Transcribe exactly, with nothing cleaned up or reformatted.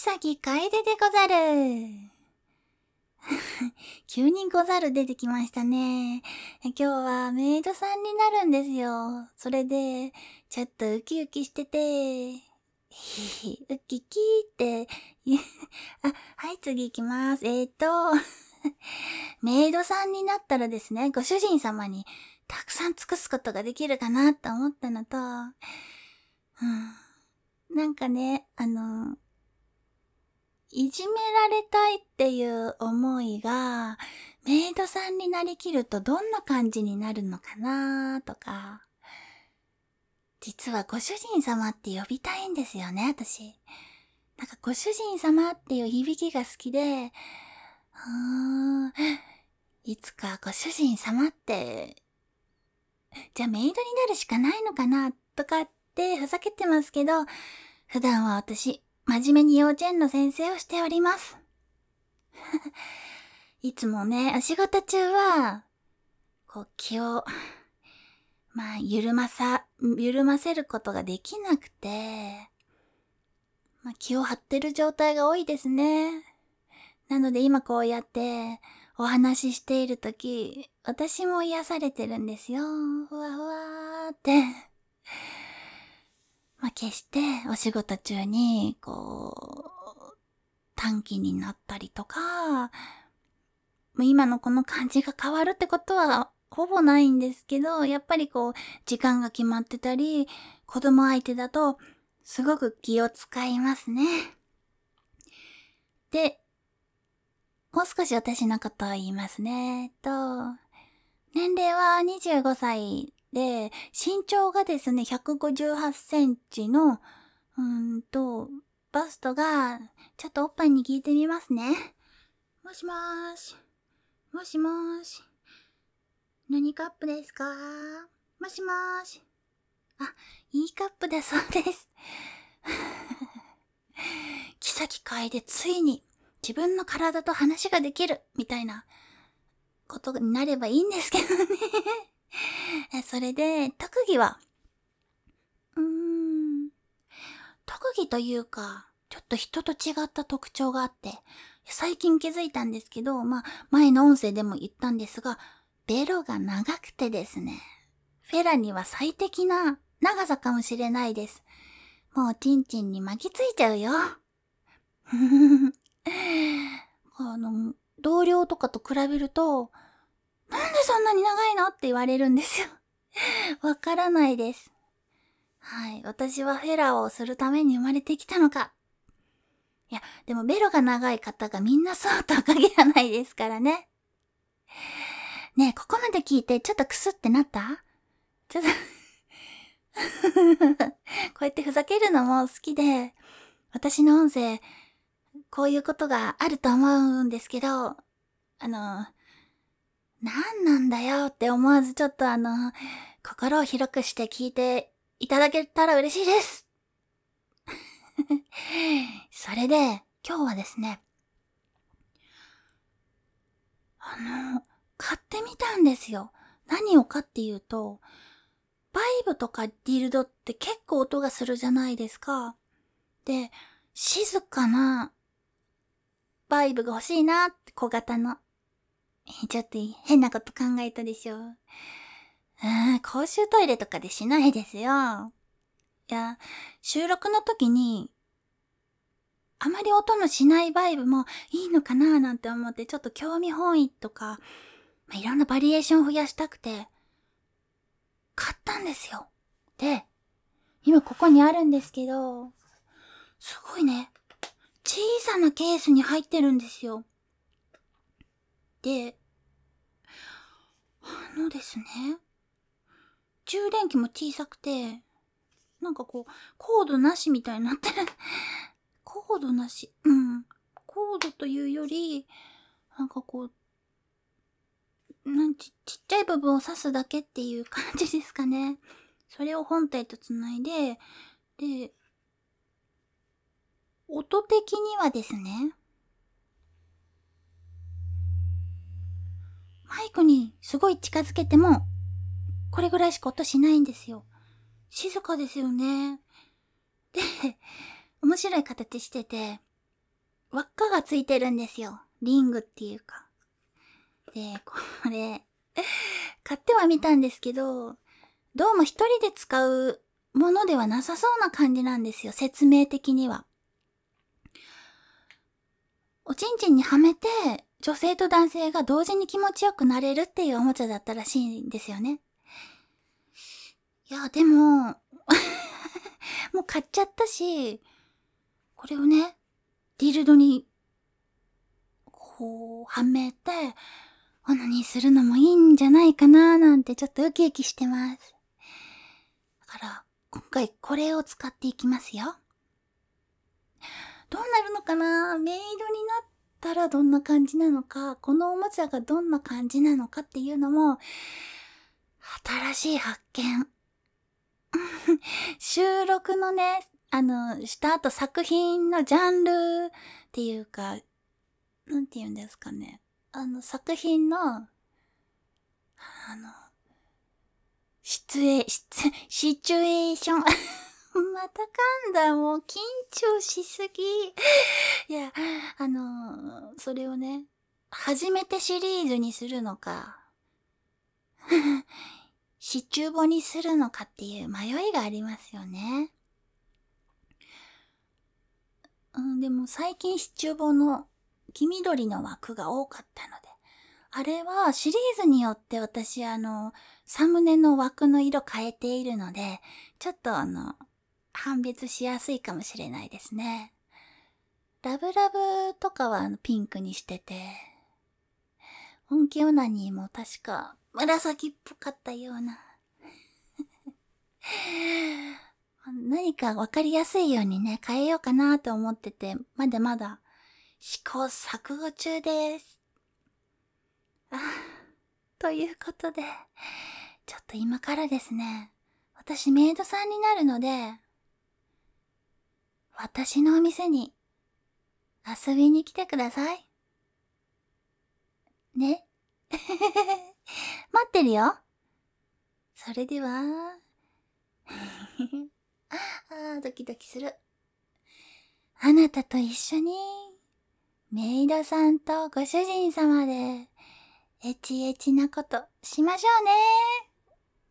崎楓でござる。急にござる出てきましたね。今日はメイドさんになるんですよ。それで、ちょっとウキウキしてて、ひひ、ウキキーって、あ、はい、次行きます。えーと、メイドさんになったらですね、ご主人様にたくさん尽くすことができるかなと思ったのと、うん、なんかね、あの、いじめられたいっていう思いが、メイドさんになりきるとどんな感じになるのかなとか、実はご主人様って呼びたいんですよね、私。なんかご主人様っていう響きが好きで、うーん、いつかご主人様って、じゃあメイドになるしかないのかなとかってふざけてますけど、普段は私、真面目に幼稚園の先生をしております。いつもね、お仕事中は、こう気を、まあ、緩まさ、緩ませることができなくて、まあ、気を張ってる状態が多いですね。なので今こうやってお話ししているとき、私も癒されてるんですよ。ふわふわーって。まあ、決してお仕事中に、こう、短気になったりとか、今のこの感じが変わるってことはほぼないんですけど、やっぱりこう、時間が決まってたり、子供相手だと、すごく気を使いますね。で、もう少し私のことを言いますね。えっと、年齢はにじゅうごさいで、身長がですね、ひゃくごじゅうはちセンチの、うーんと、バストが、ちょっとおっぱいに聞いてみますね。もしもーし。もしもーし。何カップですか？もしもーし。あ、いいカップだそうです。木崎楓ついに自分の体と話ができるみたいなことになればいいんですけどね。それで、特技は、うーん、特技というか、ちょっと人と違った特徴があって、最近気づいたんですけど、まあ、前の音声でも言ったんですが、ベロが長くてですね、フェラには最適な長さかもしれないです。もうチンチンに巻きついちゃうよ。あの、同僚とかと比べると、なんでそんなに長いのって言われるんですよ。わからないです。はい。私はフェラをするために生まれてきたのか。いや、でもベロが長い方がみんなそうとは限らないですからね。ねえ、ここまで聞いてちょっとクスってなった？ちょっとこうやってふざけるのも好きで、私の音声、こういうことがあると思うんですけど、あの、なんなんだよって思わずちょっとあの、心を広くして聞いていただけたら嬉しいです。それで、今日はですね、あの、買ってみたんですよ。何をかっていうと、バイブとかディルドって結構音がするじゃないですか。で、静かなバイブが欲しいなって小型の。ちょっと変なこと考えたでしょ。うーん、公衆トイレとかでしないですよ。いや、収録の時に、あまり音のしないバイブもいいのかななんて思ってちょっと興味本位とか、まあ、いろんなバリエーションを増やしたくて、買ったんですよ。で、今ここにあるんですけど、すごいね、小さなケースに入ってるんですよ。で、あのですね、充電器も小さくて、なんかこう、コードなしみたいになってる。コードなし。うん。コードというより、なんかこう、なんち、ちっちゃい部分を刺すだけっていう感じですかね。それを本体とつないで、で、音的にはですね、マイクにすごい近づけても、これぐらいしか音しないんですよ。静かですよね。で、面白い形してて、 輪っかがついてるんですよ。リングっていうか。で、これ、買ってはみたんですけど、どうも一人で使うものではなさそうな感じなんですよ。説明的には。おちんちんにはめて、女性と男性が同時に気持ちよくなれるっていうおもちゃだったらしいんですよね。いや、でも、もう買っちゃったし、これをね、ディルドに、こう、はめて、オナニーするのもいいんじゃないかなーなんてちょっとウキウキしてます。だから、今回これを使っていきますよ。どうなるのかな？メイドになったらどんな感じなのか、このおもちゃがどんな感じなのかっていうのも、新しい発見。収録のね、あの、した後作品のジャンルっていうか、なんて言うんですかね。あの、作品の、あの、シチュエ、シチュシチュエーション。また噛んだ、もう緊張しすぎ。いや、あの、それをね、初めてシリーズにするのか、シチューボにするのかっていう迷いがありますよね。うん、でも最近シチューボの黄緑の枠が多かったので、あれはシリーズによって私あの、サムネの枠の色変えているので、ちょっとあの、判別しやすいかもしれないですね。ラブラブとかはあのピンクにしてて、本気オナニーも確か紫っぽかったような。何かわかりやすいようにね、変えようかなと思ってて、まだまだ試行錯誤中です。あ、ということで、ちょっと今からですね、私メイドさんになるので、私のお店に遊びに来てください。ね。待ってるよ。それでは、あー、ドキドキする。あなたと一緒に、メイドさんとご主人様で、エチエチなことしましょうね。